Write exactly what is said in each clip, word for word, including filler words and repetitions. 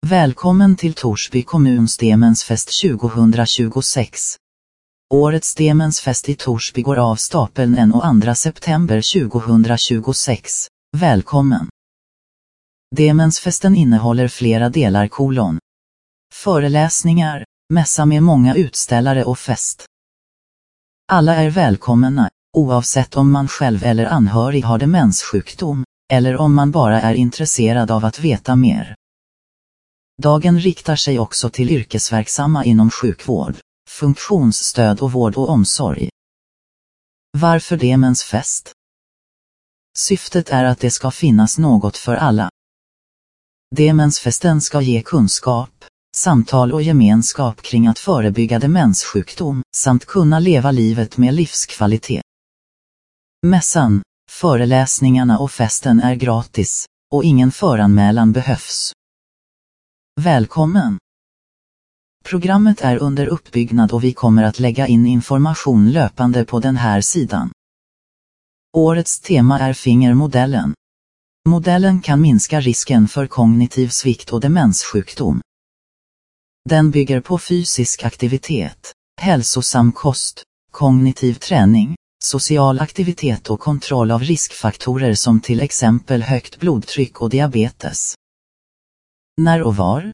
Välkommen till Torsby kommuns Demensfest tjugohundratjugosex. Årets Demensfest i Torsby går av stapeln den andra september tjugohundratjugosex. Välkommen! Demensfesten innehåller flera delar kolon. Föreläsningar, mässa med många utställare och fest. Alla är välkomna, oavsett om man själv eller anhörig har demenssjukdom, eller om man bara är intresserad av att veta mer. Dagen riktar sig också till yrkesverksamma inom sjukvård, funktionsstöd och vård och omsorg. Varför demensfest? Syftet är att det ska finnas något för alla. Demensfesten ska ge kunskap, samtal och gemenskap kring att förebygga demenssjukdom samt kunna leva livet med livskvalitet. Mässan, föreläsningarna och festen är gratis, och ingen föranmälan behövs. Välkommen! Programmet är under uppbyggnad och vi kommer att lägga in information löpande på den här sidan. Årets tema är fingermodellen. Modellen kan minska risken för kognitiv svikt och demenssjukdom. Den bygger på fysisk aktivitet, hälsosam kost, kognitiv träning, social aktivitet och kontroll av riskfaktorer som till exempel högt blodtryck och diabetes. När och var?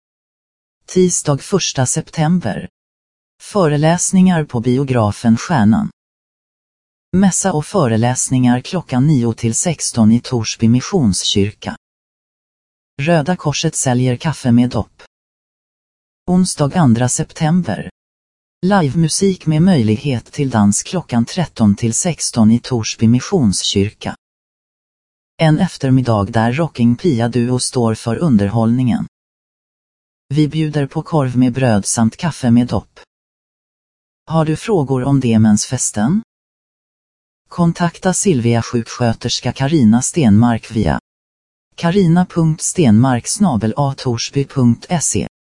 Tisdag första september. Föreläsningar på biografen Stjärnan. Mässa och föreläsningar klockan nio till sexton i Torsby Missionskyrka. Röda Korset säljer kaffe med dopp. Onsdag andra september. Livemusik med möjlighet till dans klockan tretton till sexton i Torsby Missionskyrka. En eftermiddag där Rocking Pia Duo står för underhållningen. Vi bjuder på korv med bröd samt kaffe med dopp. Har du frågor om demensfesten? Kontakta Silvia sjuksköterska Karina Stenmark via karina punkt stenmark snabel a torsby punkt se.